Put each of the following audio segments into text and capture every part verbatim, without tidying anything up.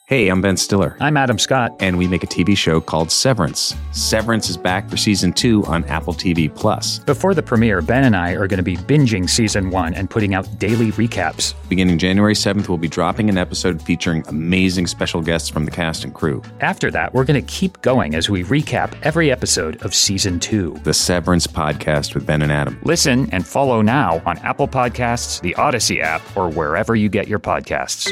Hey, I'm Ben Stiller. I'm Adam Scott. And we make a T V show called Severance. Severance is back for season two on Apple T V Plus. Before the premiere, Ben and I are going to be binging season one and putting out daily recaps. Beginning January seventh, we'll be dropping an episode featuring amazing special guests from the cast and crew. After that, we're going to keep going as we recap every episode of season two. The Severance Podcast with Ben and Adam. Listen and follow now on Apple Podcasts, the Odyssey app, or wherever you get your podcasts.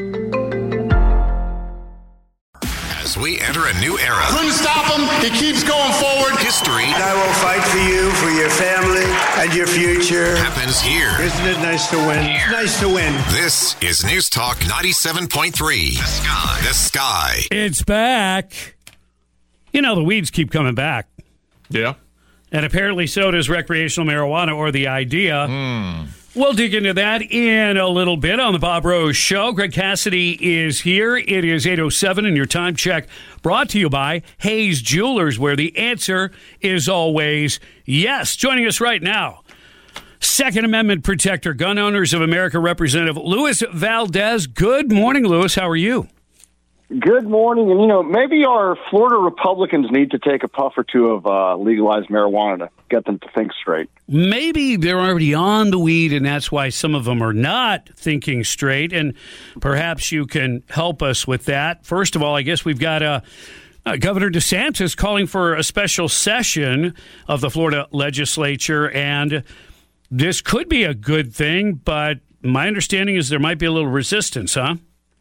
As we enter a new era. Couldn't stop him. He keeps going forward. History. And I will fight for you, for your family, and your future. Happens here. Isn't it nice to win? Here. Nice to win. This is News Talk ninety-seven point three. The Sky. The Sky. It's back. You know, the weeds keep coming back. Yeah. And apparently so does recreational marijuana, or the idea. Mm. We'll dig into that in a little bit on the Bob Rose Show. Greg Cassidy is here. It is eight oh seven, and your time check brought to you by Hayes Jewelers, where the answer is always yes. Joining us right now, Second Amendment protector, Gun Owners of America Representative Luis Valdez. Good morning, Luis. How are you? Good morning. And, you know, maybe our Florida Republicans need to take a puff or two of uh, legalized marijuana to get them to think straight. Maybe they're already on the weed, and that's why some of them are not thinking straight. And perhaps you can help us with that. First of all, I guess we've got uh, uh, Governor DeSantis calling for a special session of the Florida legislature. And this could be a good thing, but my understanding is there might be a little resistance, huh?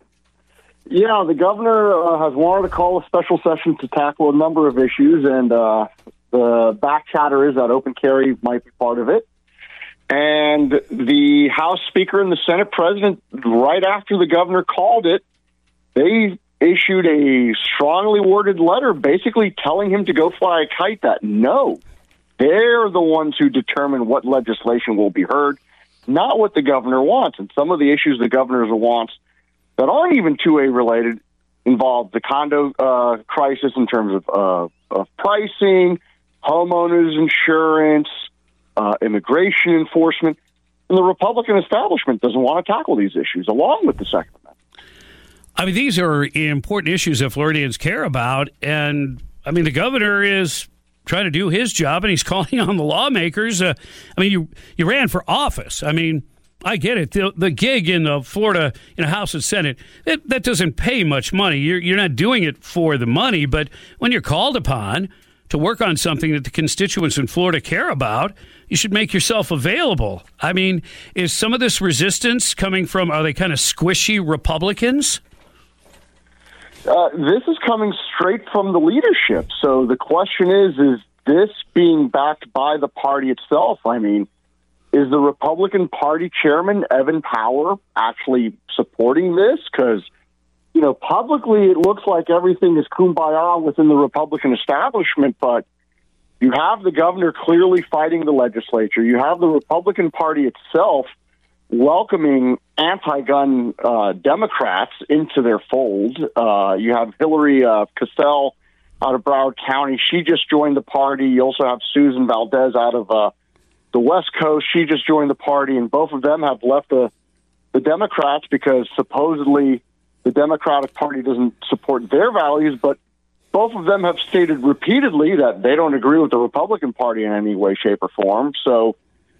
Yeah, the governor uh, has wanted to call a special session to tackle a number of issues, and uh, the back chatter is that open carry might be part of it. And the House Speaker and the Senate President, right after the governor called it, they issued a strongly worded letter basically telling him to go fly a kite that no, they're the ones who determine what legislation will be heard, not what the governor wants. And some of the issues the governor wants that aren't even two A related involve the condo uh, crisis in terms of, uh, of pricing, homeowners insurance, uh, immigration enforcement. And the Republican establishment doesn't want to tackle these issues along with the Second Amendment. I mean, these are important issues that Floridians care about. And, I mean, the governor is trying to do his job, and he's calling on the lawmakers. Uh, I mean, you, you ran for office. I mean, I get it. The, the gig in the Florida you know, House and Senate, that, that doesn't pay much money. You're, you're not doing it for the money, but when you're called upon to work on something that the constituents in Florida care about, you should make yourself available. I mean, is some of this resistance coming from, are they kind of squishy Republicans? Uh, this is coming straight from the leadership. So the question is, is this being backed by the party itself? I mean, is the Republican Party chairman, Evan Power, actually supporting this? Because, you know, publicly it looks like everything is kumbaya within the Republican establishment, but you have the governor clearly fighting the legislature. You have the Republican Party itself welcoming anti-gun uh, Democrats into their fold. Uh, you have Hillary uh, Cassell out of Broward County. She just joined the party. You also have Susan Valdez out of uh, the West Coast. She just joined the party, and both of them have left the, the Democrats because supposedly the Democratic Party doesn't support their values, but both of them have stated repeatedly that they don't agree with the Republican Party in any way, shape, or form. So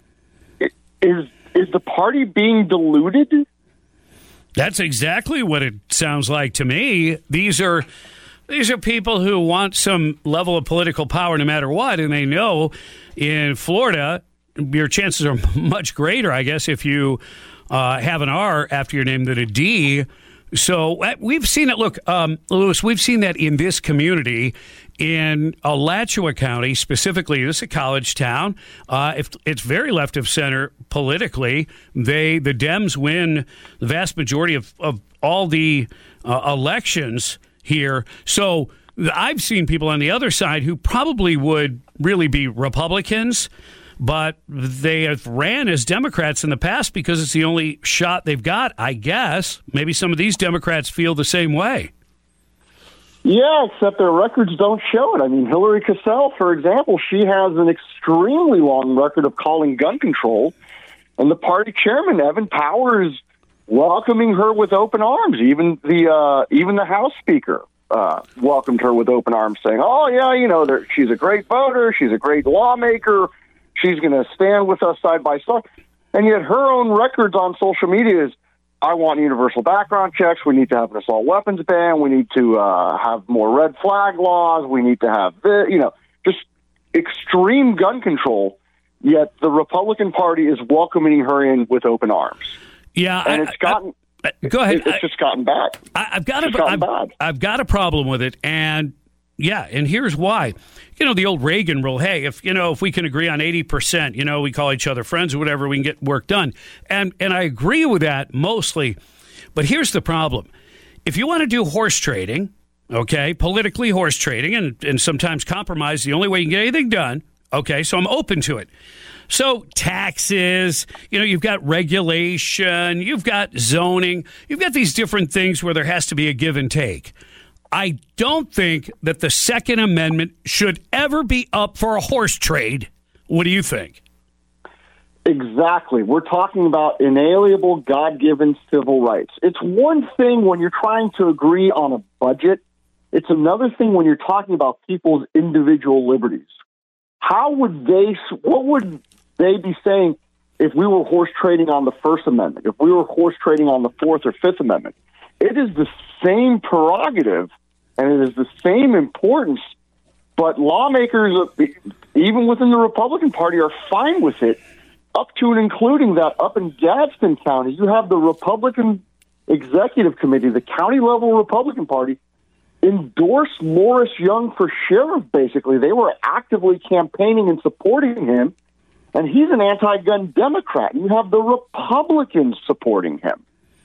is is the party being diluted? That's exactly what it sounds like to me. These are these are people who want some level of political power no matter what, and they know in Florida your chances are much greater, I guess, if you uh, have an R after your name than a D. So uh, we've seen it. Look, um, Luis, we've seen that in this community, in Alachua County specifically. This is a college town. Uh, if it's very left of center politically, they the Dems win the vast majority of, of all the uh, elections here. So I've seen people on the other side who probably would really be Republicans, but they have ran as Democrats in the past because it's the only shot they've got, I guess. Maybe some of these Democrats feel the same way. Yeah, except their records don't show it. I mean, Hillary Cassell, for example, she has an extremely long record of calling gun control. And the party chairman, Evan Powers, welcoming her with open arms. Even the uh, even the House Speaker uh, welcomed her with open arms, saying, "Oh yeah, you know, she's a great voter. She's a great lawmaker. She's going to stand with us side by side." And yet, her own records on social media is, "I want universal background checks. We need to have an assault weapons ban. We need to uh, have more red flag laws. We need to have this," you know, just extreme gun control. Yet the Republican Party is welcoming her in with open arms. Yeah, and I, it's gotten. I, I, go ahead. It, it's just gotten bad. I, I've got it's a, I've, bad. I've got a problem with it, and yeah, and here's why. You know, the old Reagan rule. Hey, if you know, if we can agree on eighty percent, you know, we call each other friends or whatever, we can get work done. And and I agree with that mostly. But here's the problem: if you want to do horse trading, okay, politically horse trading, and and sometimes compromise, the only way you can get anything done. Okay, so I'm open to it. So taxes, you know, you've got regulation, you've got zoning, you've got these different things where there has to be a give and take. I don't think that the Second Amendment should ever be up for a horse trade. What do you think? Exactly. We're talking about inalienable, God-given civil rights. It's one thing when you're trying to agree on a budget. It's another thing when you're talking about people's individual liberties. How would they, what would they be saying if we were horse trading on the First Amendment, if we were horse trading on the Fourth or Fifth Amendment? It is the same prerogative and it is the same importance, but lawmakers, even within the Republican Party, are fine with it, up to and including that up in Gadsden County, you have the Republican Executive Committee, the county-level Republican Party, endorsed Morris Young for sheriff, basically. They were actively campaigning and supporting him, and he's an anti-gun Democrat. You have the Republicans supporting him.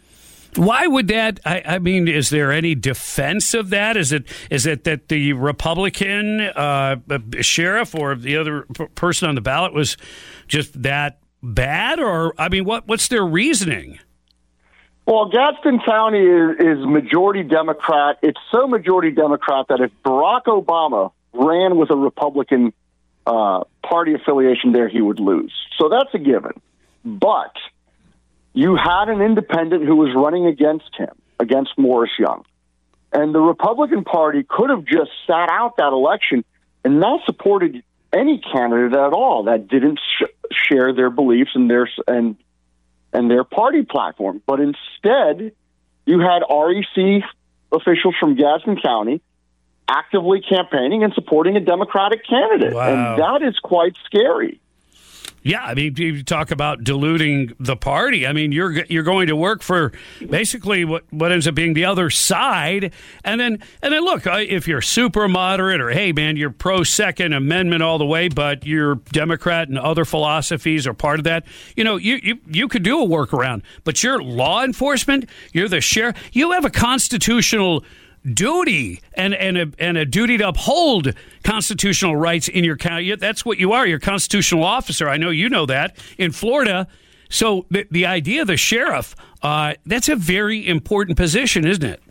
Why would that? I, I mean, is there any defense of that? Is it is it that the Republican uh, sheriff or the other p- person on the ballot was just that bad? Or, I mean, what what's their reasoning? Well, Gadsden County is, is majority Democrat. It's so majority Democrat that if Barack Obama ran with a Republican uh, party affiliation there, he would lose. So that's a given. But you had an independent who was running against him, against Morris Young. And the Republican Party could have just sat out that election and not supported any candidate at all that didn't sh- share their beliefs and their and and their party platform. But instead, you had R E C officials from Gadsden County actively campaigning and supporting a Democratic candidate. Wow. And that is quite scary. Yeah, I mean, you talk about diluting the party. I mean, you're you're going to work for basically what, what ends up being the other side, and then and then look, if you're super moderate or hey man, you're pro Second Amendment all the way, but you're Democrat and other philosophies are part of that. You know, you you you could do a workaround, but you're law enforcement. You're the sheriff. You have a constitutional duty and and a, and a duty to uphold constitutional rights in your county. That's what you are. You're a constitutional officer. I know you know that in Florida. So the, the idea of the sheriff, uh, that's a very important position, isn't it?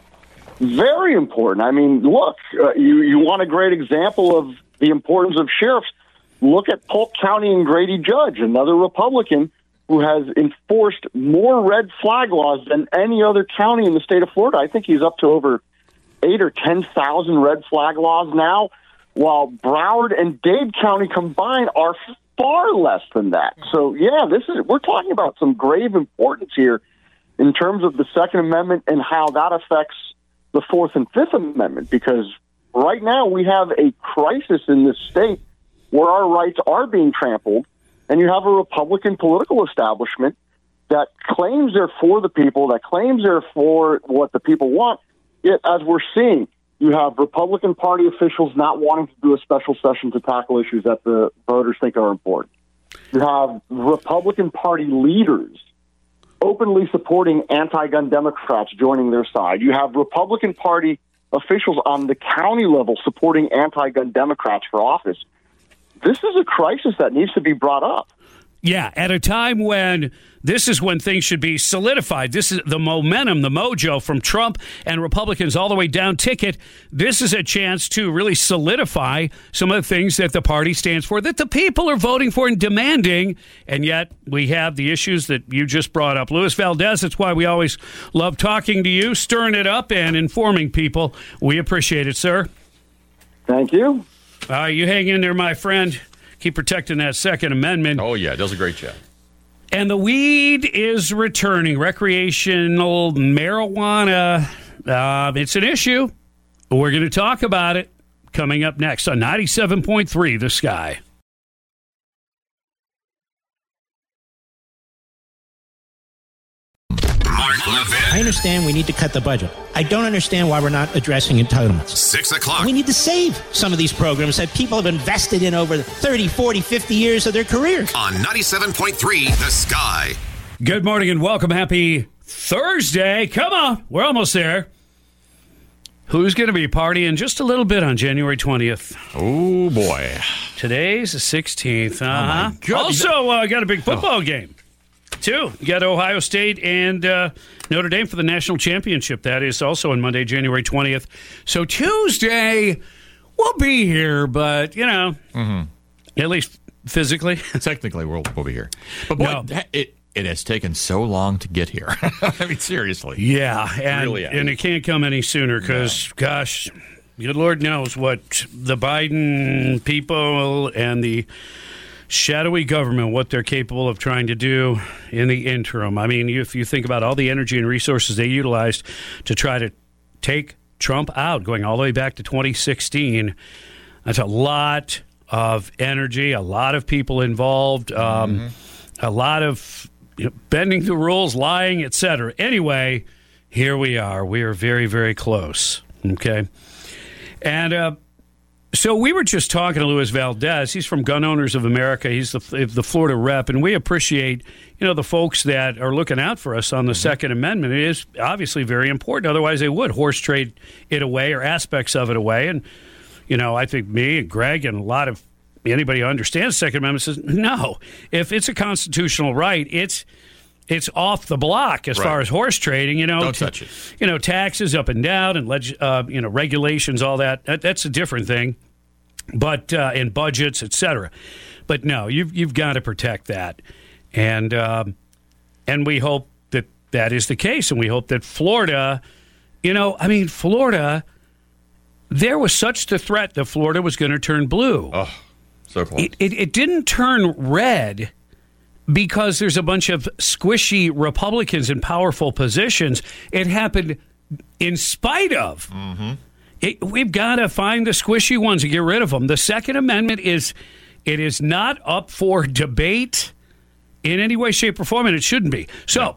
Very important. I mean, look, uh, you, you want a great example of the importance of sheriffs. Look at Polk County and Grady Judge, another Republican who has enforced more red flag laws than any other county in the state of Florida. I think he's up to over eight or ten thousand red flag laws now, while Broward and Dade County combined are far less than that. So, yeah, this is we're talking about some grave importance here in terms of the Second Amendment and how that affects the Fourth and Fifth Amendment, because right now we have a crisis in this state where our rights are being trampled. And you have a Republican political establishment that claims they're for the people, that claims they're for what the people want. Yet, as we're seeing, you have Republican Party officials not wanting to do a special session to tackle issues that the voters think are important. You have Republican Party leaders openly supporting anti-gun Democrats joining their side. You have Republican Party officials on the county level supporting anti-gun Democrats for office. This is a crisis that needs to be brought up. Yeah, at a time when this is when things should be solidified. This is the momentum, the mojo from Trump and Republicans all the way down ticket. This is a chance to really solidify some of the things that the party stands for, that the people are voting for and demanding. And yet we have the issues that you just brought up. Luis Valdez, that's why we always love talking to you, stirring it up and informing people. We appreciate it, sir. Thank you. Uh, you hang in there, my friend. Keep protecting that Second Amendment. Oh, yeah, does a great job. And the weed is returning. Recreational marijuana. Uh, it's an issue. We're going to talk about it coming up next on ninety-seven point three The Sky. I understand we need to cut the budget. I don't understand why we're not addressing entitlements. Six o'clock. We need to save some of these programs that people have invested in over thirty, forty, fifty years of their careers. On ninety-seven point three The Sky. Good morning and welcome. Happy Thursday. Come on. We're almost there. Who's going to be partying just a little bit on January twentieth? Oh, boy. Today's the sixteenth. Uh-huh. Oh, my God. Also, uh, got a big football oh. game. Two. You got Ohio State and uh, Notre Dame for the national championship. That is also on Monday, January twentieth. So Tuesday, we'll be here, but, you know, mm-hmm. at least physically. Technically, we'll, we'll be here. But, boy, no. that, it, it has taken so long to get here. I mean, seriously. Yeah, and, really and it can't come any sooner because, no. gosh, good Lord knows what the Biden people and the shadowy government, what they're capable of trying to do in the interim. I mean, if you think about all the energy and resources they utilized to try to take Trump out, going all the way back to twenty sixteen, that's a lot of energy, a lot of people involved, um, mm-hmm. a lot of you know, bending the rules, lying, et cetera. Anyway, here we are. We are very, very close. Okay. And, uh, So we were just talking to Luis Valdez. He's from Gun Owners of America. He's the the Florida rep, and we appreciate, you know, the folks that are looking out for us on the mm-hmm. Second Amendment. It is obviously very important. Otherwise, they would horse trade it away or aspects of it away. And, you know, I think me and Greg and a lot of anybody who understands the Second Amendment says, no, if it's a constitutional right, it's it's off the block as right. far as horse trading. You know, don't touch it. You know, taxes up and down and leg- uh, you know regulations, all that. that. That's a different thing. But uh, in budgets, et cetera. But no, you've you've got to protect that, and um, and we hope that that is the case, and we hope that Florida, you know, I mean, Florida, there was such the threat that Florida was going to turn blue. Oh, so close. It, it it didn't turn red because there's a bunch of squishy Republicans in powerful positions. It happened in spite of. Mm-hmm. It, we've got to find the squishy ones and get rid of them. The Second Amendment is it is not up for debate in any way, shape, or form, and it shouldn't be. So,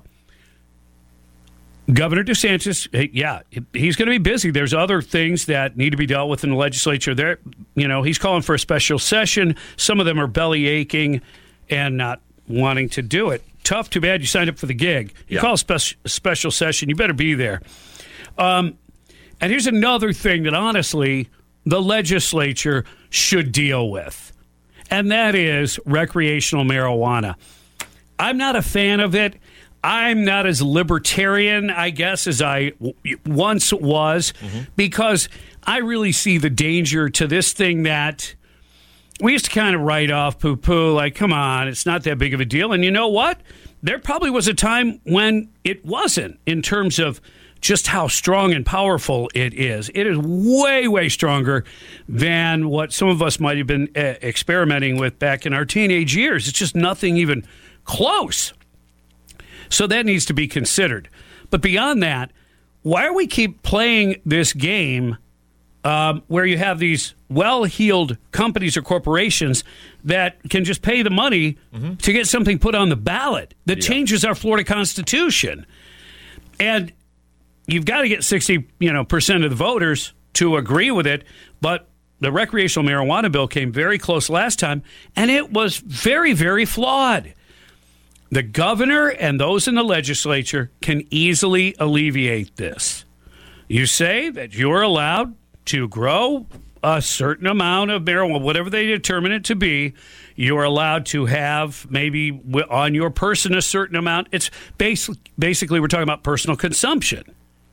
Governor DeSantis, yeah, he's going to be busy. There's other things that need to be dealt with in the legislature. There, you know, he's calling for a special session. Some of them are belly aching and not wanting to do it. Tough. Too bad you signed up for the gig. You yeah. call a spe- special session, you better be there. Um. And here's another thing that, honestly, the legislature should deal with, and that is recreational marijuana. I'm not a fan of it. I'm not as libertarian, I guess, as I w- once was, mm-hmm. because I really see the danger to this thing that we used to kind of write off, poo-poo, like, come on, it's not that big of a deal. And you know what? There probably was a time when it wasn't, in terms of just how strong and powerful it is. It is way, way stronger than what some of us might have been uh, experimenting with back in our teenage years. It's just nothing even close. So that needs to be considered. But beyond that, why do we keep playing this game um, where you have these well-heeled companies or corporations that can just pay the money mm-hmm. to get something put on the ballot that yeah. changes our Florida Constitution? And you've got to get sixty, you know, percent of the voters to agree with it, but the recreational marijuana bill came very close last time, and it was very, very flawed. The governor and those in the legislature can easily alleviate this. You say that you're allowed to grow a certain amount of marijuana, whatever they determine it to be. You're allowed to have maybe on your person a certain amount. It's basic, basically we're talking about personal consumption.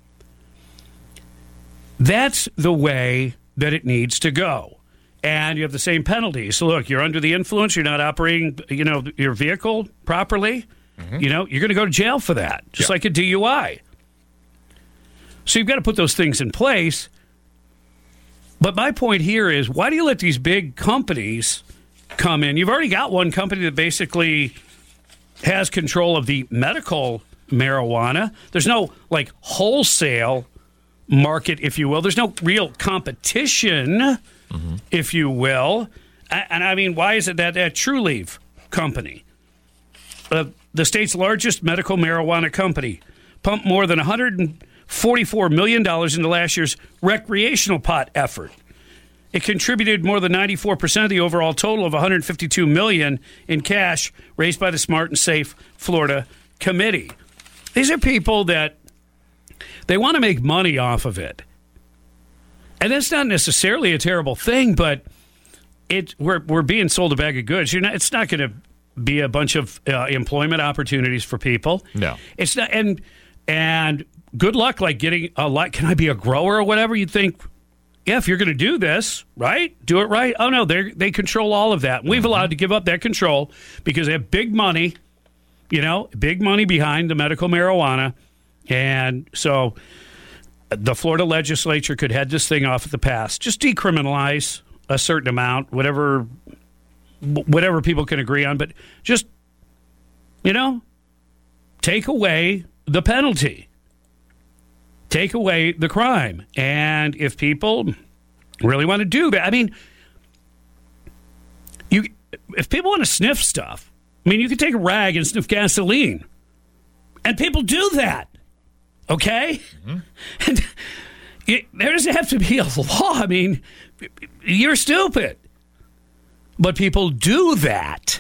That's the way that it needs to go. And you have the same penalties. So look, you're under the influence, you're not operating, you know, your vehicle properly, mm-hmm. you know, you're going to go to jail for that, just yep. like a D U I. So you've got to put those things in place. But my point here is, why do you let these big companies come in? You've already got one company that basically has control of the medical marijuana. There's no, like, wholesale market, if you will. There's no real competition, mm-hmm. if you will. And, I mean, why is it that that True Leaf company, uh, the state's largest medical marijuana company, pumped more than one hundred forty-four million dollars into last year's recreational pot effort? It contributed more than ninety-four percent of the overall total of one hundred fifty-two million dollars in cash raised by the Smart and Safe Florida Committee. These are people that they want to make money off of it. And that's not necessarily a terrible thing, but it we're we're being sold a bag of goods. You're not, it's not going to be a bunch of uh, employment opportunities for people. No. It's not, and and good luck, like getting a lot. Can I be a grower or whatever? You'd think, yeah, if you're going to do this, right, do it right. Oh, no, they they control all of that. We've mm-hmm. allowed to give up that control because they have big money, you know, big money behind the medical marijuana. And so the Florida legislature could head this thing off at the pass. Just decriminalize a certain amount, whatever, whatever people can agree on. But just, you know, take away the penalty. Take away the crime. And if people really want to do that, I mean, you if people want to sniff stuff, I mean, you can take a rag and sniff gasoline. And people do that. Okay? Mm-hmm. And it, there doesn't have to be a law. I mean, you're stupid. But people do that.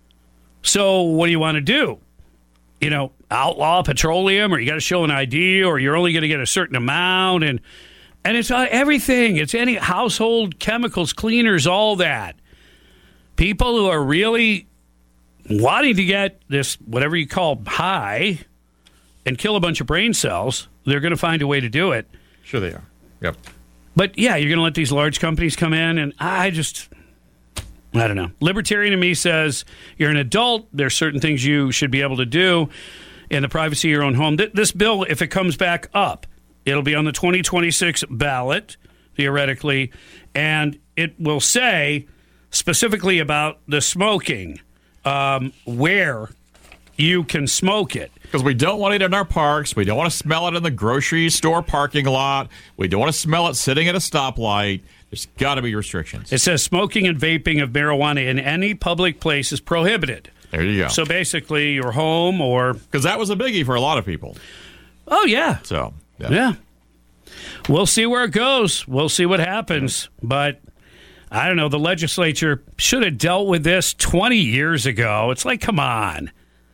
So what do you want to do? You know, outlaw petroleum, or you got to show an I D, or you're only going to get a certain amount, and and it's uh, everything. It's any household chemicals, cleaners, all that. People who are really wanting to get this, whatever you call high, and kill a bunch of brain cells, they're going to find a way to do it. Sure they are. Yep. But yeah, you're going to let these large companies come in, and I just... I don't know. Libertarian to me says you're an adult. There's certain things you should be able to do in the privacy of your own home. This bill, if it comes back up, it'll be on the twenty twenty-six ballot, theoretically, and it will say specifically about the smoking, um, where you can smoke it. Because we don't want it in our parks. We don't want to smell it in the grocery store parking lot. We don't want to smell it sitting at a stoplight. There's got to be restrictions. It says smoking and vaping of marijuana in any public place is prohibited. There you go. So basically, your home or... Because that was a biggie for a lot of people. Oh, yeah. So, yeah. Yeah. We'll see where it goes. We'll see what happens. But, I don't know, the legislature should have dealt with this twenty years ago. It's like, come on.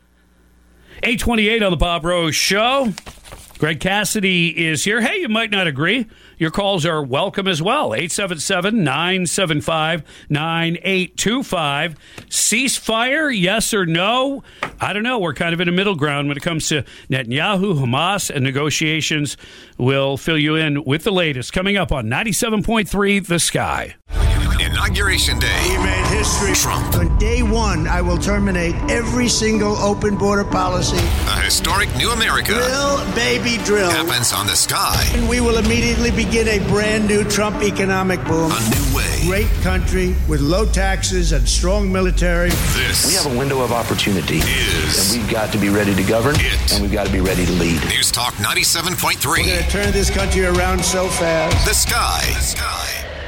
eight twenty-eight on the Bob Rose Show. Greg Cassidy is here. Hey, you might not agree. Your calls are welcome as well. eight seven seven, nine seven five, nine eight two five. Ceasefire, yes or no? I don't know. We're kind of in a middle ground when it comes to Netanyahu, Hamas, and negotiations. We'll fill you in with the latest coming up on ninety-seven point three The Sky. Inauguration Day. He made history. Trump. On day one, I will terminate every single open border policy. A historic new America. Drill, baby, drill. Happens on The Sky. And we will immediately begin a brand new Trump economic boom. A new way. Great country with low taxes and strong military. This we have a window of opportunity. Is and we've got to be ready to govern. It. And we've got to be ready to lead. News Talk ninety-seven point three. We're going to turn this country around so fast. The Sky. The Sky.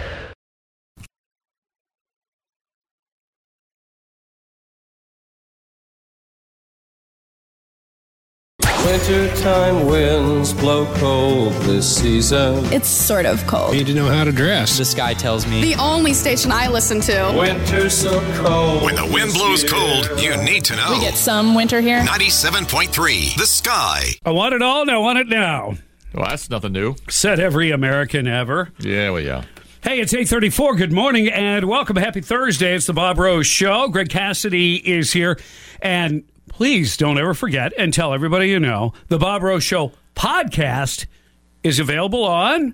Wintertime winds blow cold this season. It's sort of cold. You need to know how to dress. The Sky tells me. The only station I listen to. Winter's so cold. When the wind blows year. cold, you need to know. We get some winter here. ninety-seven point three, The Sky. I want it all and I want it now. Well, that's nothing new. Said every American ever. Yeah, well, yeah. Hey, it's eight thirty-four. Good morning and welcome. Happy Thursday. It's the Bob Rose Show. Greg Cassidy is here. And please don't ever forget and tell everybody you know, the Bob Rose Show podcast is available on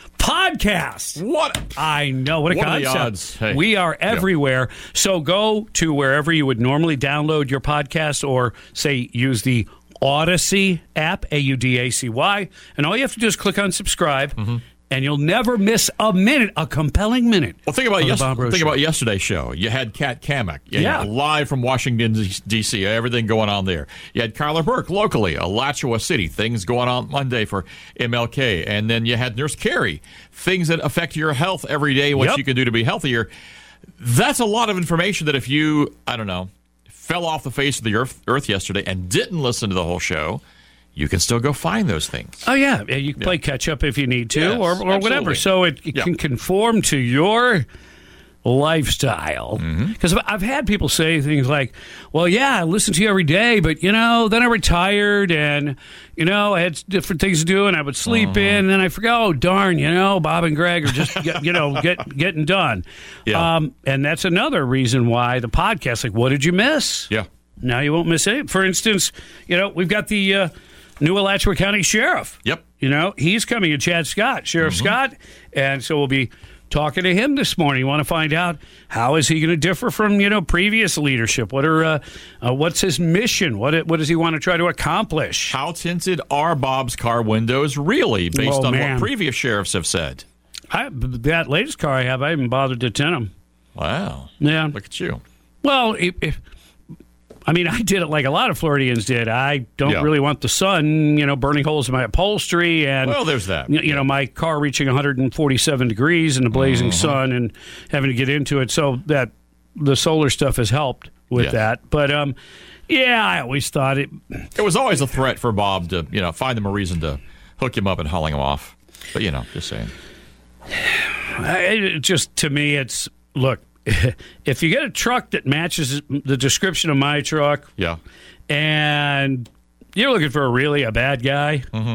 podcast. What? I know. What a what concept. Are the odds? Hey. We are everywhere. Yeah. So go to wherever you would normally download your podcast or, say, use the Odyssey app, A U D A C Y, and all you have to do is click on subscribe. Mm-hmm. And you'll never miss a minute, a compelling minute. Well, think about yes, think show. about yesterday's show. You had Kat Kamek, you yeah, had live from Washington D C. Everything going on there. You had Carla Burke locally, Alachua City. Things going on Monday for M L K, and then you had Nurse Carrie. Things that affect your health every day. What yep. you can do to be healthier. That's a lot of information. That if you, I don't know, fell off the face of the earth, earth yesterday and didn't listen to the whole show, you can still go find those things. Oh, yeah. You can play yeah. catch-up if you need to yes, or, or whatever. So it, it yeah. can conform to your lifestyle. Because mm-hmm. I've had people say things like, well, yeah, I listen to you every day, but, you know, then I retired and, you know, I had different things to do and I would sleep uh-huh. in and then I forgot, oh, darn, you know, Bob and Greg are just, get, you know, get, getting done. Yeah. Um, and that's another reason why the podcast, like, what did you miss? Yeah. Now you won't miss it. For instance, you know, we've got the... Uh, new Alachua County Sheriff. Yep. You know, he's coming, in Chad Scott, Sheriff mm-hmm. Scott. And so we'll be talking to him this morning. You want to find out how is he going to differ from, you know, previous leadership? What are, uh, uh, what's his mission? What what does he want to try to accomplish? How tinted are Bob's car windows really, based oh, on man. what previous sheriffs have said? I, that latest car I have, I haven't bothered to tint them. Wow. Yeah. Look at you. Well, if... if I mean, I did it like a lot of Floridians did. I don't yeah. really want the sun, you know, burning holes in my upholstery. And, well, there's that. You, you know, my car reaching one hundred forty-seven degrees in the blazing mm-hmm. sun and having to get into it. So that the solar stuff has helped with yeah. that. But, um, yeah, I always thought it... It was always a threat for Bob to, you know, find him a reason to hook him up and hauling him off. But, you know, just saying. It just, to me, it's... Look. If you get a truck that matches the description of my truck, yeah, and you're looking for a really a bad guy, mm-hmm.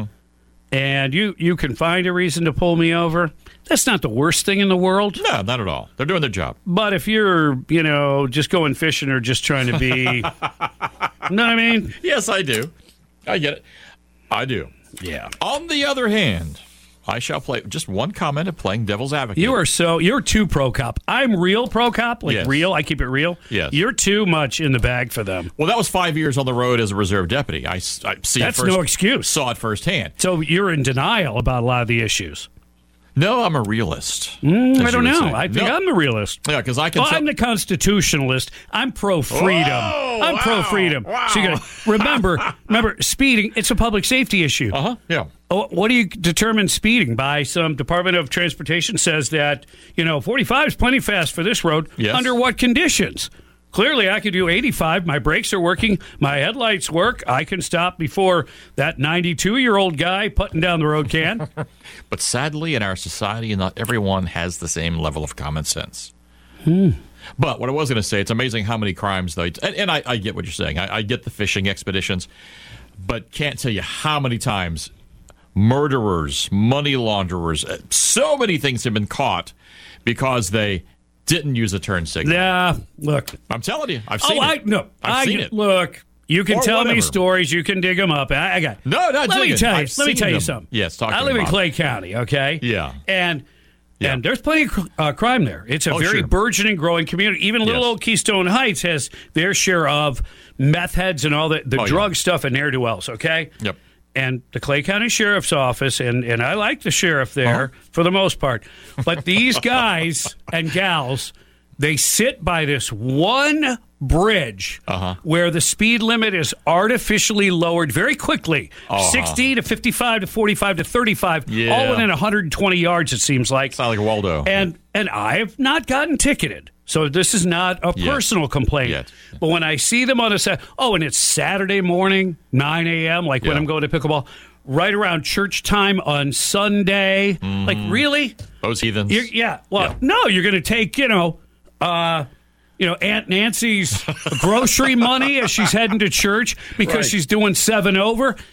and you, you can find a reason to pull me over, that's not the worst thing in the world. No, not at all. They're doing their job. But if you're, you know, just going fishing or just trying to be, you know what I mean? Yes, I do. I get it. I do. Yeah. On the other hand, I shall play just one comment of playing devil's advocate. You are so, you're too pro cop. I'm real pro cop, like yes. real. I keep it real. Yes. You're too much in the bag for them. Well, that was five years on the road as a reserve deputy. I, I see That's it first, no excuse. Saw it firsthand. So you're in denial about a lot of the issues. No, I'm a realist. Mm, I don't know. I think no. I'm the realist. Yeah, because I can. Well, I'm the constitutionalist. I'm pro freedom. Whoa, I'm wow, pro freedom. Wow. So you got to remember. remember, speeding. It's a public safety issue. Uh huh. Yeah. Oh, what do you determine speeding by? Some Department of Transportation says that you know forty-five is plenty fast for this road. Yes. Under what conditions? Clearly, I could do eighty-five. My brakes are working. My headlights work. I can stop before that ninety-two-year-old guy putting down the road can. But sadly, in our society, not everyone has the same level of common sense. Hmm. But what I was going to say, it's amazing how many crimes, though, and, and I, I get what you're saying. I, I get the fishing expeditions, but can't tell you how many times murderers, money launderers, so many things have been caught because they didn't use a turn signal. Yeah, look. I'm telling you, I've seen oh, it. I, no, I've I, seen it. Look, you can or tell whatever. me stories. You can dig them up. I, I got. No, not let me digging. tell you. I've let me seen tell you them. something. Yes, talk I to live me, in Bob. Clay County. Okay. Yeah. And yeah. and there's plenty of uh, crime there. It's a oh, very sure. burgeoning, growing community. Even little yes. old Keystone Heights has their share of meth heads and all the the oh, drug yeah. stuff and ne'er do wells. Okay. Yep. And the Clay County Sheriff's Office, and, and I like the sheriff there uh-huh. for the most part. But these guys and gals, they sit by this one bridge uh-huh. where the speed limit is artificially lowered very quickly. Uh-huh. sixty to fifty-five to forty-five to thirty-five, yeah. all within one hundred twenty yards, it seems like. It's not like Waldo. And, and I have not gotten ticketed. So this is not a Yet. personal complaint. Yet. But when I see them on a set, oh, and it's Saturday morning, nine a.m., like yeah. when I'm going to pickleball, right around church time on Sunday. Mm-hmm. Like, really? Those heathens. You're, yeah. Well, yeah. no, you're going to take, you know, uh, you know, Aunt Nancy's grocery money as she's heading to church because right. she's doing seven over.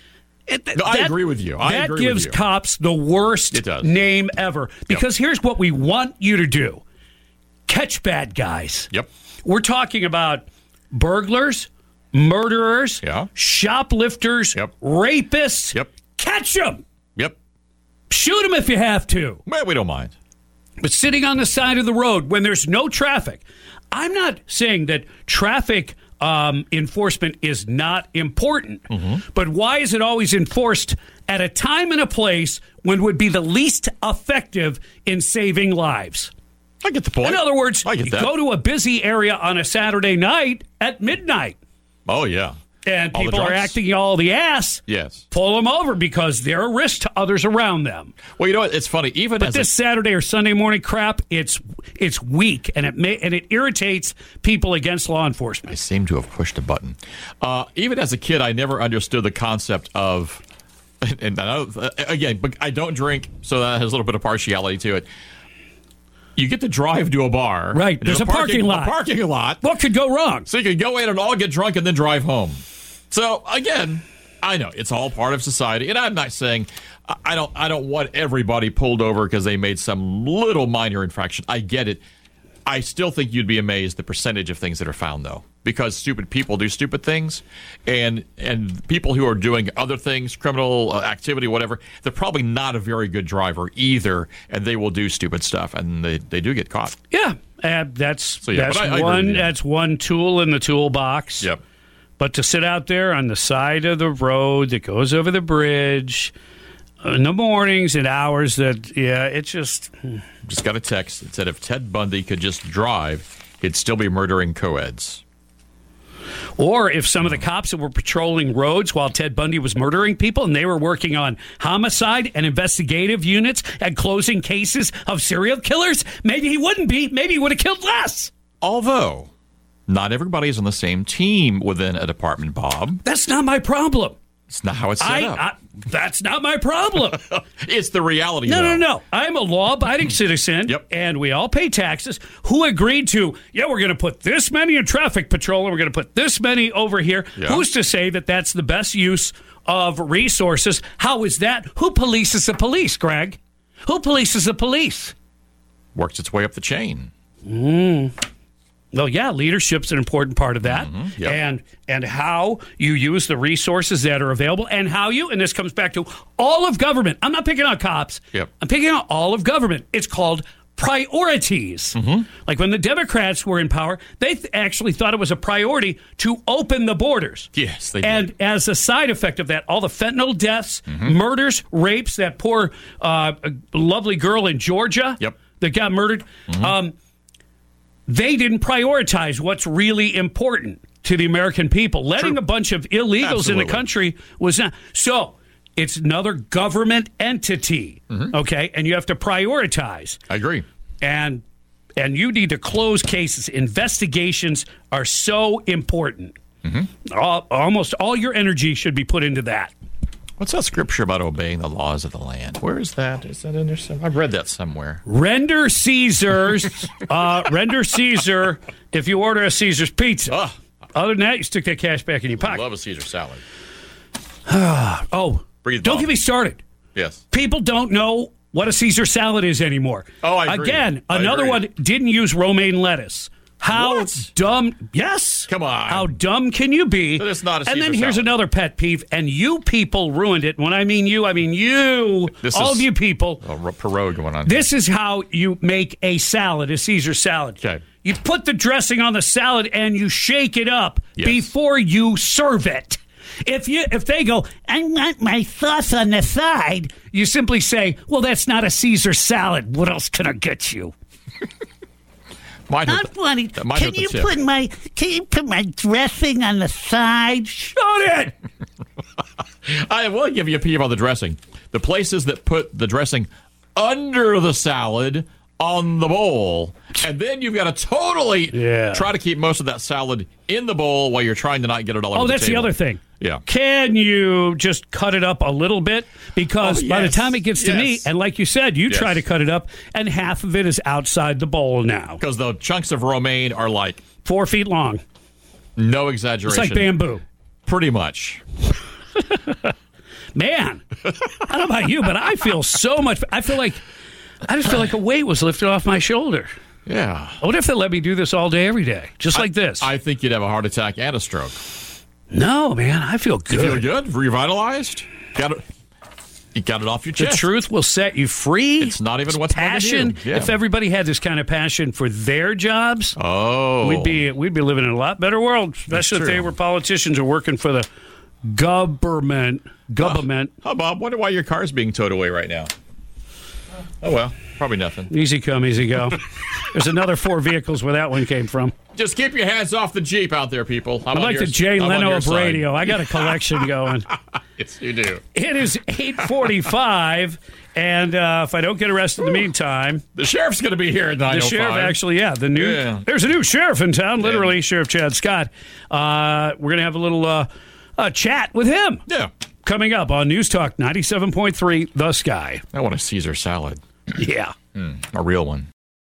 It, no, I that, agree with you. I that agree gives with you. cops the worst It does. name ever. Because Yep. here's what we want you to do. Catch bad guys. Yep. We're talking about burglars, murderers, Yeah. shoplifters, Yep. rapists. Yep. Catch them. Yep. Shoot them if you have to. Well, we don't mind. But sitting on the side of the road when there's no traffic, I'm not saying that traffic um, enforcement is not important, Mm-hmm. but why is it always enforced at a time and a place when it would be the least effective in saving lives? I get the point. In other words, I get you that. go to a busy area on a Saturday night at midnight, Oh, yeah. and All the people are drunks? acting all the ass. Yes. Pull them over because they're a risk to others around them. Well, you know what? It's funny. Even But as this a, Saturday or Sunday morning crap, it's it's weak and it may, and it irritates people against law I enforcement. seem to have pushed a button. Uh, even as a kid, I never understood the concept of, and I know, uh, again, but I don't drink, so that has a little bit of partiality to it. You get to drive to a bar. Right. There's a parking lot. A parking lot. What could go wrong? So you can go in and all get drunk and then drive home. So again, I know it's all part of society, and I'm not saying I don't. I don't want everybody pulled over because they made some little minor infraction. I get it. I still think you'd be amazed the percentage of things that are found, though, because stupid people do stupid things, and and people who are doing other things, criminal uh, activity, whatever, they're probably not a very good driver either, and they will do stupid stuff, and they, they do get caught. Yeah, uh, that's So, yeah, that's but I- I agree one with you. that's one tool in the toolbox. Yep. But to sit out there on the side of the road that goes over the bridge in the mornings and hours that yeah, it's just Just got a text that said if Ted Bundy could just drive, he'd still be murdering co-eds. Or if some of the cops that were patrolling roads while Ted Bundy was murdering people and they were working on homicide and investigative units and closing cases of serial killers, maybe he wouldn't be. Maybe he would have killed less. Although, not everybody is on the same team within a department, Bob. That's not my problem. It's not how it's set I, up. I, that's not my problem. It's the reality, No, though. no, no. I'm a law-abiding citizen, Yep. and we all pay taxes. Who agreed to, yeah, we're going to put this many in traffic patrol, and we're going to put this many over here. Yeah. Who's to say that that's the best use of resources? How is that? Who polices the police, Greg? Who polices the police? Works its way up the chain. Mm. Well, yeah, leadership's an important part of that, Mm-hmm. Yep. and and how you use the resources that are available, and how you, and this comes back to all of government. I'm not picking on cops. Yep. I'm picking on all of government. It's called priorities. Mm-hmm. Like when the Democrats were in power, they th- actually thought it was a priority to open the borders. Yes, they did. And as a side effect of that, all the fentanyl deaths, Mm-hmm. murders, rapes, that poor uh, lovely girl in Georgia Yep. that got murdered, Mm-hmm. um, they didn't prioritize what's really important to the American people. Letting True. a bunch of illegals in Absolutely. the country was not. So it's another government entity, Mm-hmm. okay? And you have to prioritize. I agree. And and you need to close cases. Investigations are so important. Mm-hmm. All, almost all your energy should be put into that. What's that scripture about obeying the laws of the land? Where is that? Is that in there somewhere? I've read that somewhere. Render Caesar's, uh, render Caesar if you order a Caesar's pizza. Oh, Other than that, you stick that cash back in your I pocket. love a Caesar salad. Oh, Breathe don't bomb. get me started. Yes. People don't know what a Caesar salad is anymore. Oh, I agree. Again, I another agree. one didn't use romaine lettuce. How What? dumb? Yes. Come on. How dumb can you be? But it's not a And then Caesar here's salad. another pet peeve, and you people ruined it. When I mean you, I mean you. This all is- of you people. A r- parade going on. This is how you make a salad, a Caesar salad. Okay. You put the dressing on the salad and you shake it up Yes. before you serve it. If you if they go, I want my sauce on the side, you simply say, well, that's not a Caesar salad. What else can I get you? Might hurt Not the- funny. that might Can hurt the you tip. put my Can you put my dressing on the side? Shut it! I will give you a peeve on the dressing. The places that put the dressing under the salad on the bowl, and then you've got to totally Yeah. try to keep most of that salad in the bowl while you're trying to not get it all over Oh, the that's the table. other thing. Yeah. Can you just cut it up a little bit? Because Oh, by the yes. time it gets to me, Yes. and like you said, you Yes. try to cut it up, and half of it is outside the bowl now. Because the chunks of romaine are like Four feet long. no exaggeration. It's like bamboo. Pretty much. Man, I don't know about you, but I feel so much. I feel like I just feel like a weight was lifted off my shoulder. Yeah. What if they let me do this all day, every day, just like this? I think you'd have a heart attack and a stroke. No, man, I feel good. You feel good? Revitalized? Got it. You got it off your chest. The truth will set you free. It's not even what's passion. Yeah. If everybody had this kind of passion for their jobs, oh, we'd be we'd be living in a lot better world. Especially if they were politicians or working for the government. Government. Oh, oh, Bob, wonder why your car's being towed away right now. Oh well, probably nothing. Easy come, easy go. There's another four vehicles where that one came from. Just keep your hands off the Jeep out there, people. I'm I'm like your, the Jay I'm Leno of side. radio. I got a collection going. Yes, you do. It is eight forty-five, and uh, if I don't get arrested in the meantime... The sheriff's going to be here at nine oh five. The sheriff, actually, yeah. The new Yeah. There's a new sheriff in town, literally, Yeah. Sheriff Chad Scott. Uh, we're going to have a little uh, uh, chat with him. Yeah. Coming up on News Talk ninety-seven point three, The Sky. I want a Caesar salad. Yeah. Mm, a real one.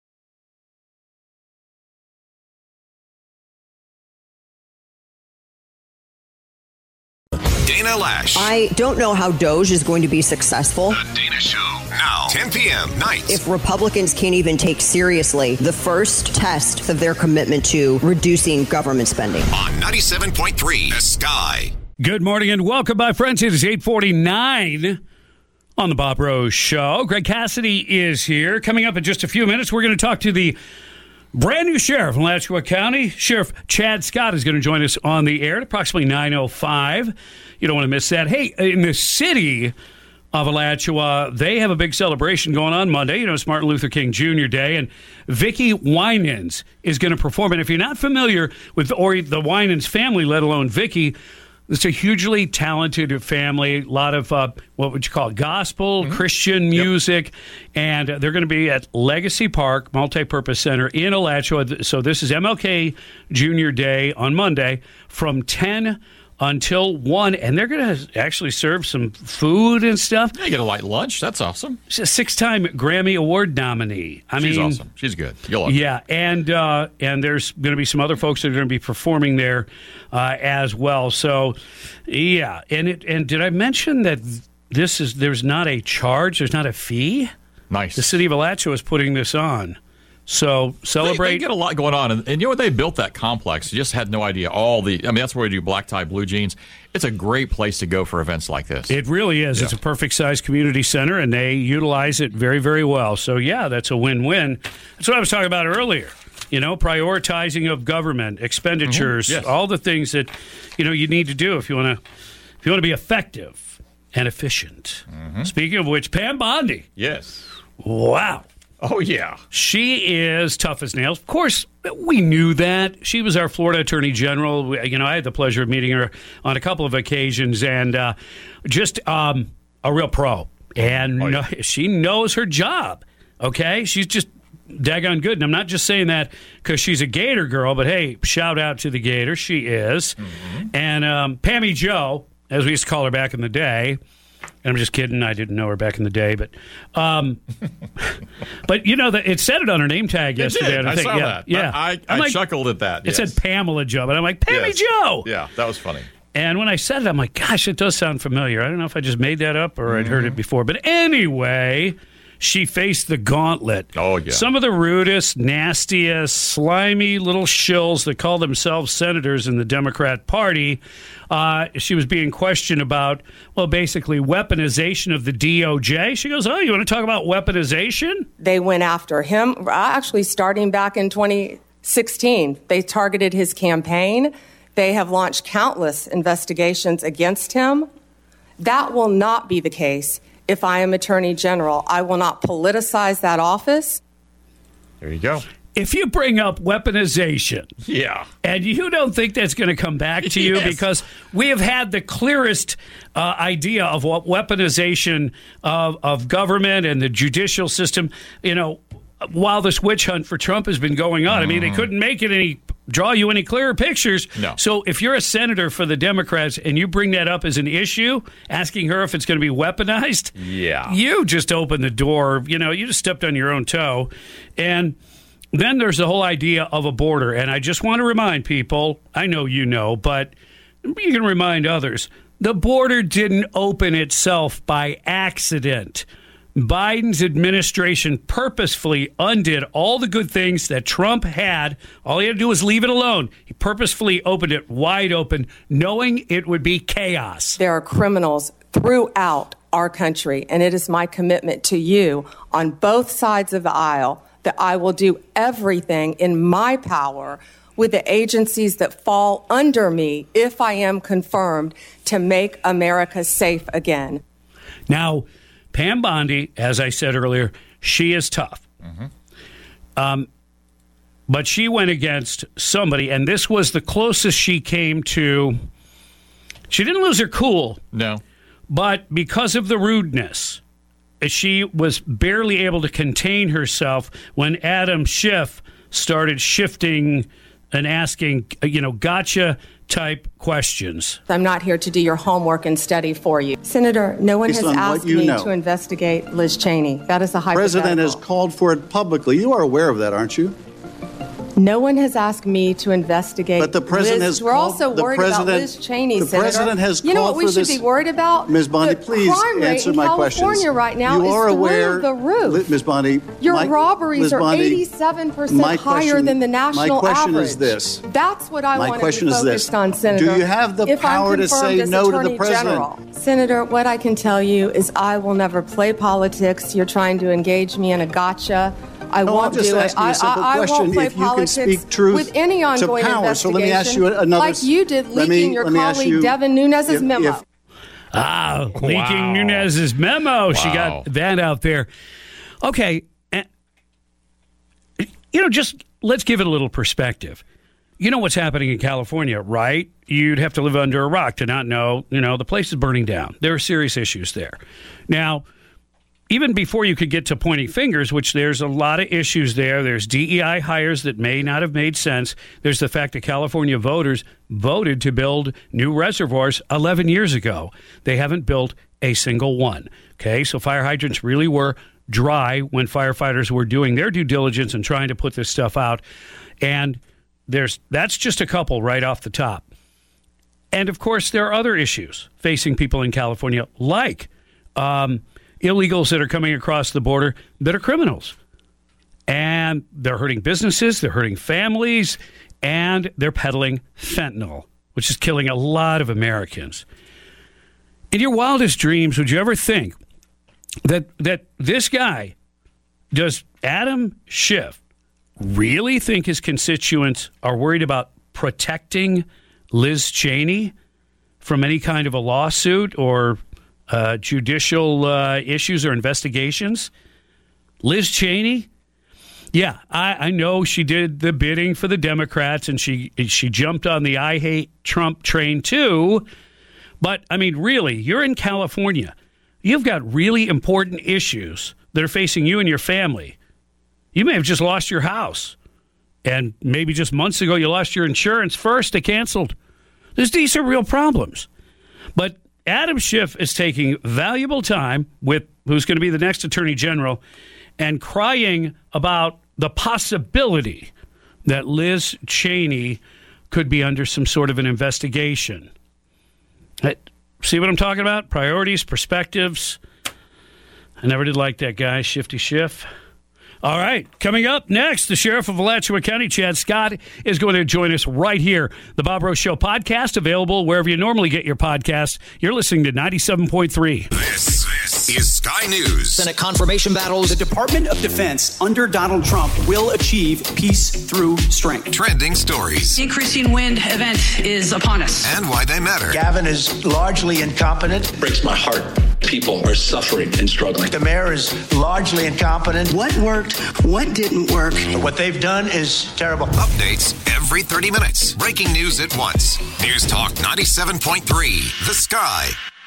Dana Lash. I don't know how Doge is going to be successful. The Dana Show. Now, ten p.m. nights. If Republicans can't even take seriously the first test of their commitment to reducing government spending. On ninety-seven point three, The Sky. Good morning and welcome, my friends. It is eight forty-nine on the Bob Rose Show. Greg Cassidy is here. Coming up in just a few minutes, we're going to talk to the brand new sheriff in Alachua County. Sheriff Chad Scott is going to join us on the air at approximately nine oh five. You don't want to miss that. Hey, in the city of Alachua, they have a big celebration going on Monday. You know, it's Martin Luther King Junior Day, and Vicki Winans is going to perform. And if you're not familiar with or the Winans family, let alone Vicki, it's a hugely talented family. A lot of uh, what would you call it? Gospel, mm-hmm. Christian music. Yep. And they're going to be at Legacy Park Multipurpose Center in Alachua. So this is M L K Junior Day on Monday from ten until one. And they're going to actually serve some food and stuff. Yeah, you get a light lunch. That's awesome. She's a six-time Grammy Award nominee. I She's mean, awesome. She's good. You'll love yeah, and uh, and there's going to be some other folks that are going to be performing there uh, as well. So, yeah, and it and did I mention that this is there's not a charge, there's not a fee? Nice. The city of Alachua is putting this on. So celebrate. They, they get a lot going on, and, and you know what? They built that complex. You just had no idea all the. I mean, that's where we do black tie, blue jeans. It's a great place to go for events like this. It really is. Yeah. It's a perfect size community center, and they utilize it very, very well. So yeah, that's a win-win. That's what I was talking about earlier. You know, prioritizing of government expenditures, Mm-hmm. Yes. all the things that you know you need to do if you want to if you want to be effective and efficient. Mm-hmm. Speaking of which, Pam Bondi. Yes. Wow. Oh, yeah. She is tough as nails. Of course, we knew that. She was our Florida Attorney General. We, you know, I had the pleasure of meeting her on a couple of occasions, and uh, just um, a real pro. And oh, yeah. no, she knows her job, okay? She's just daggone good. And I'm not just saying that because she's a Gator girl, but, hey, shout out to the Gator. She is. Mm-hmm. And um, Pammy Joe, as we used to call her back in the day, and I'm just kidding. I didn't know her back in the day, but, um, but you know, the, it said it on her name tag It yesterday. did. I, I think. saw yeah, that. Yeah, I, I, I like, chuckled at that. It Yes. said Pamela Joe, but I'm like Pammy Yes. Joe. Yeah, that was funny. And when I said it, I'm like, gosh, it does sound familiar. I don't know if I just made that up or mm-hmm. I'd heard it before, but anyway. She faced the gauntlet. Oh, yeah. Some of the rudest, nastiest, slimy little shills that call themselves senators in the Democrat Party. Uh, she was being questioned about, well, basically weaponization of the D O J. She goes, oh, you want to talk about weaponization? They went after him, actually starting back in twenty sixteen. They targeted his campaign. They have launched countless investigations against him. That will not be the case. If I am Attorney General, I will not politicize that office. There you go. If you bring up weaponization, yeah, and you don't think that's going to come back to you, yes. because we have had the clearest uh, idea of what weaponization of, of government and the judicial system, you know, while this witch hunt for Trump has been going on. Mm. I mean, they couldn't make it any draw you any clearer pictures. No. So if you're a senator for the Democrats and you bring that up as an issue, asking her if it's going to be weaponized, yeah, you just opened the door. You know, you just stepped on your own toe. And then there's the whole idea of a border. And I just want to remind people, I know you know, but you can remind others, The border didn't open itself by accident. Biden's administration purposefully undid all the good things that Trump had. All he had to do was leave it alone. He purposefully opened it wide open, knowing it would be chaos. There are criminals throughout our country, and it is my commitment to you on both sides of the aisle that I will do everything in my power with the agencies that fall under me, if I am confirmed, to make America safe again. Now, Pam Bondi, as I said earlier, she is tough. Mm-hmm. Um, but she went against somebody, and this was the closest she came to. She didn't lose her cool. No. But because of the rudeness, she was barely able to contain herself when Adam Schiff started shifting and asking, you know, gotcha type questions. I'm not here to do your homework and study for you. Senator, no one Based has on asked what you me know. to investigate Liz Cheney. That is a hypothetical. The president has called for it publicly. You are aware of that, aren't you? No one has asked me to investigate. But the president Liz. has We're called, also the worried president, about Liz Cheney, The Senator. president has You know called what we for should this. be worried about? Miz Bondi, the please crime rate answer in my California questions. right now you is are aware, through the roof. Miz Bondi, Your my, robberies Miz are Bondi, eighty-seven percent my higher question- than the national My question average. is this. That's what I My want question to be is focused this. on, Senator. Do you have the if power I'm to confirmed say as no to the Attorney president? General. Senator, what I can tell you is I will never play politics. You're trying to engage me in a gotcha. I No, won't I'm just do it. asking you a simple I, I, I question. won't play If you can politics speak truth with any to ongoing power. investigation, So let me ask you another- like you did let me- leaking your let me ask colleague you- Devin Nunes's if- memo. if- Ah, leaking Wow. Nunez's memo. She Wow. got that out there. Okay. eh, You know, just let's give it a little perspective. You know what's happening in California, right? You'd have to live under a rock to not know, you know, the place is burning down. There are serious issues there. Now, even before you could get to pointing fingers, which there's a lot of issues there, there's D E I hires that may not have made sense. There's the fact that California voters voted to build new reservoirs eleven years ago. They haven't built a single one. Okay, so fire hydrants really were dry when firefighters were doing their due diligence and trying to put this stuff out. And there's that's just a couple right off the top. And, of course, there are other issues facing people in California, like um, illegals that are coming across the border that are criminals. And they're hurting businesses, they're hurting families, and they're peddling fentanyl, which is killing a lot of Americans. In your wildest dreams, would you ever think that that this guy, does Adam Schiff really think his constituents are worried about protecting Liz Cheney from any kind of a lawsuit or uh, judicial uh, issues or investigations? Liz Cheney? Yeah, I, I know she did the bidding for the Democrats and she she jumped on the I hate Trump train too. But, I mean, really, you're in California. You've got really important issues that are facing you and your family. You may have just lost your house. And maybe just months ago you lost your insurance first. They canceled. There's, these are real problems. But Adam Schiff is taking valuable time with who's going to be the next attorney general and crying about the possibility that Liz Cheney could be under some sort of an investigation. See what I'm talking about? Priorities, perspectives. I never did like that guy, Shifty Schiff. All right, coming up next, the Sheriff of Alachua County, Chad Scott, is going to join us right here. The Bob Rose Show podcast, available wherever you normally get your podcasts. You're listening to ninety-seven point three. This, this is Sky News. Senate confirmation battles. The Department of Defense under Donald Trump will achieve peace through strength. Trending stories. The increasing wind event is upon us. And why they matter. Gavin is largely incompetent. Breaks my heart. People are suffering and struggling. The mayor is largely incompetent. What worked? What didn't work? What they've done is terrible. Updates every thirty minutes. Breaking news at once. News Talk ninety-seven point three. The Sky.